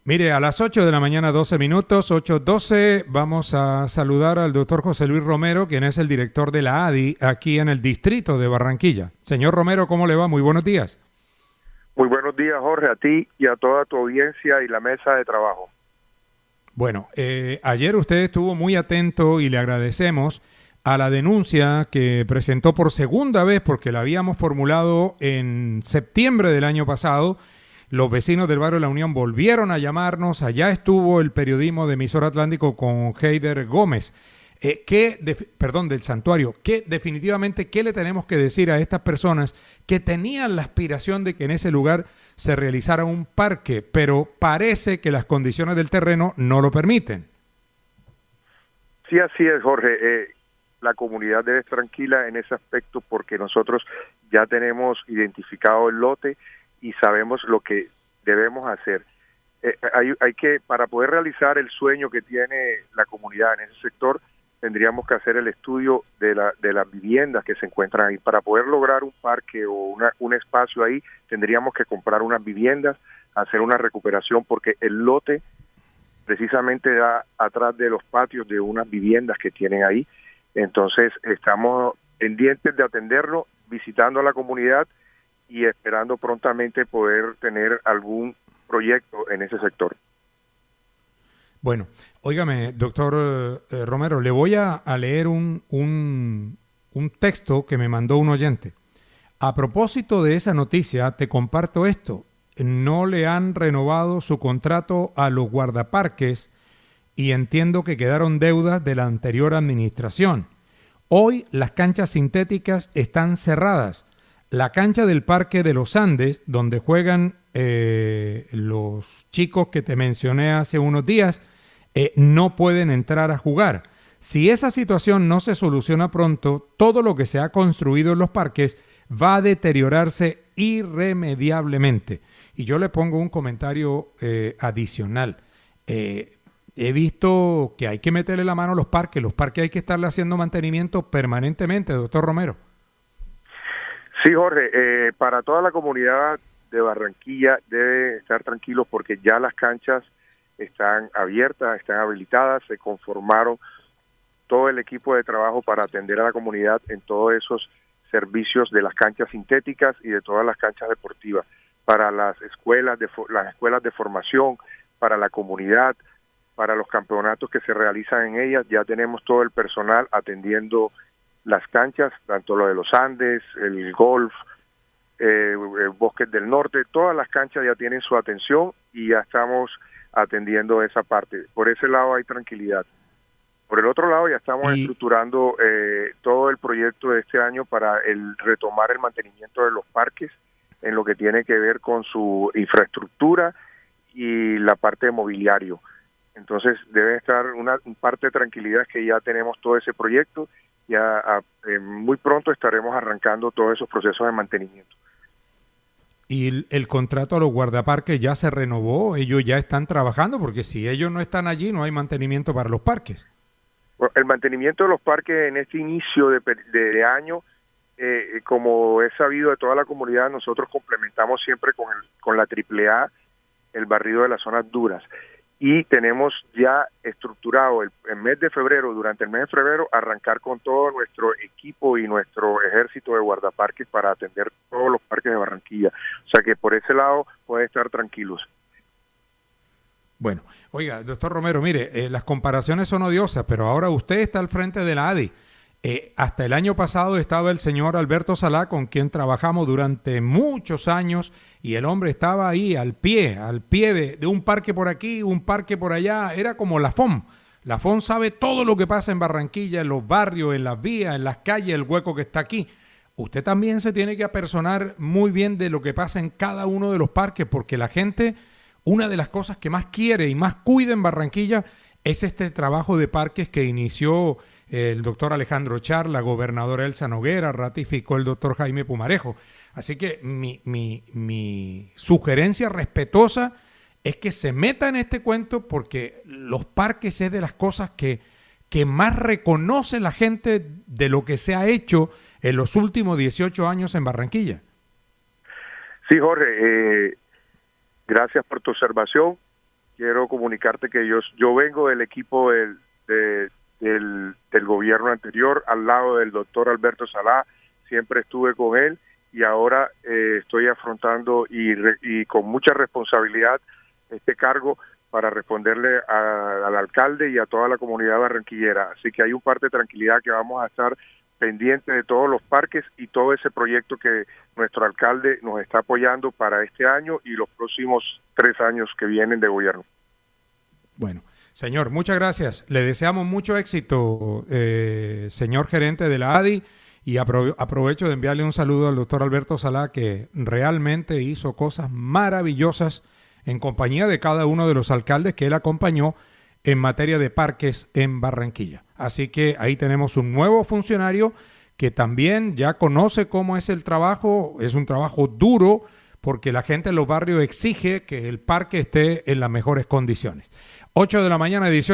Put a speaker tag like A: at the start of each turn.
A: Mire, a las 8 de la mañana, 12 minutos, 8:12, vamos a saludar al doctor José Luis Romero, quien es el director de la ADI aquí en el distrito de Barranquilla. Señor Romero, ¿cómo le va? Muy buenos días.
B: Muy buenos días, Jorge, a ti y a toda tu audiencia y la mesa de trabajo.
A: Bueno, ayer usted estuvo muy atento y le agradecemos a la denuncia que presentó por segunda vez, porque la habíamos formulado en septiembre del año pasado. Los vecinos del barrio La Unión volvieron a llamarnos. Allá estuvo el periodismo de Emisor Atlántico con Heider Gómez, del santuario. Definitivamente, ¿qué le tenemos que decir a estas personas que tenían la aspiración de que en ese lugar se realizara un parque, pero parece que las condiciones del terreno no lo permiten?
B: Sí, así es, Jorge. La comunidad debe estar tranquila en ese aspecto porque nosotros ya tenemos identificado el lote y sabemos lo que debemos hacer. Hay que, para poder realizar el sueño que tiene la comunidad en ese sector, tendríamos que hacer el estudio de las viviendas que se encuentran ahí. Para poder lograr un parque o un espacio ahí, tendríamos que comprar unas viviendas, hacer una recuperación, porque el lote precisamente da atrás de los patios de unas viviendas que tienen ahí. Entonces, estamos pendientes de atenderlo, visitando a la comunidad y esperando prontamente poder tener algún proyecto en ese sector.
A: Bueno, óigame, doctor Romero, le voy a leer un texto que me mandó un oyente. A propósito de esa noticia, te comparto esto. No le han renovado su contrato a los guardaparques y entiendo que quedaron deudas de la anterior administración. Hoy las canchas sintéticas están cerradas. La cancha del Parque de los Andes, donde juegan los chicos que te mencioné hace unos días, no pueden entrar a jugar. Si esa situación no se soluciona pronto, todo lo que se ha construido en los parques va a deteriorarse irremediablemente. Y yo le pongo un comentario adicional. He visto que hay que meterle la mano a los parques hay que estarle haciendo mantenimiento permanentemente, doctor Romero.
B: Sí, Jorge, para toda la comunidad de Barranquilla debe estar tranquilos porque ya las canchas están abiertas, están habilitadas, se conformaron todo el equipo de trabajo para atender a la comunidad en todos esos servicios de las canchas sintéticas y de todas las canchas deportivas, para las escuelas de formación, para la comunidad, para los campeonatos que se realizan en ellas. Ya tenemos todo el personal atendiendo las canchas, tanto lo de los Andes, el golf, el Bosques del Norte, todas las canchas ya tienen su atención y ya estamos atendiendo esa parte. Por ese lado hay tranquilidad. Por el otro lado ya estamos estructurando todo el proyecto de este año para retomar el mantenimiento de los parques en lo que tiene que ver con su infraestructura y la parte de mobiliario. Entonces debe estar una parte de tranquilidad, es que ya tenemos todo ese proyecto. Ya muy pronto estaremos arrancando todos esos procesos de mantenimiento.
A: ¿Y el contrato a los guardaparques ya se renovó? ¿Ellos ya están trabajando? Porque si ellos no están allí, no hay mantenimiento para los parques.
B: Bueno, el mantenimiento de los parques en este inicio de año, como es sabido de toda la comunidad, nosotros complementamos siempre con la AAA el barrido de las zonas duras. Y tenemos ya estructurado el mes de febrero, durante el mes de febrero, arrancar con todo nuestro equipo y nuestro ejército de guardaparques para atender todos los parques de Barranquilla. O sea que por ese lado pueden estar tranquilos.
A: Bueno, oiga, doctor Romero, mire, las comparaciones son odiosas, pero ahora usted está al frente de la ADI. Hasta el año pasado estaba el señor Alberto Salá, con quien trabajamos durante muchos años, y el hombre estaba ahí al pie de un parque por aquí, un parque por allá. Era como la FOM. La FOM sabe todo lo que pasa en Barranquilla, en los barrios, en las vías, en las calles, el hueco que está aquí. Usted también se tiene que apersonar muy bien de lo que pasa en cada uno de los parques, porque la gente, una de las cosas que más quiere y más cuida en Barranquilla es este trabajo de parques que inició el doctor Alejandro Char, la gobernadora Elsa Noguera, ratificó el doctor Jaime Pumarejo. Así que mi sugerencia respetuosa es que se meta en este cuento, porque los parques es de las cosas que más reconoce la gente de lo que se ha hecho en los últimos 18 años en Barranquilla.
B: Sí, Jorge, gracias por tu observación. quiero comunicarte que yo vengo del equipo del gobierno anterior, al lado del doctor Alberto Salá, siempre estuve con él y ahora estoy afrontando y con mucha responsabilidad este cargo para responderle al alcalde y a toda la comunidad barranquillera. Así que hay un parte de tranquilidad que vamos a estar pendientes de todos los parques y todo ese proyecto que nuestro alcalde nos está apoyando para este año y los próximos 3 años que vienen de gobierno.
A: Bueno, señor, muchas gracias. Le deseamos mucho éxito, señor gerente de la ADI, y aprovecho de enviarle un saludo al doctor Alberto Salá, que realmente hizo cosas maravillosas en compañía de cada uno de los alcaldes que él acompañó en materia de parques en Barranquilla. Así que ahí tenemos un nuevo funcionario que también ya conoce cómo es el trabajo. Es un trabajo duro porque la gente en los barrios exige que el parque esté en las mejores condiciones. 8 de la mañana, 18.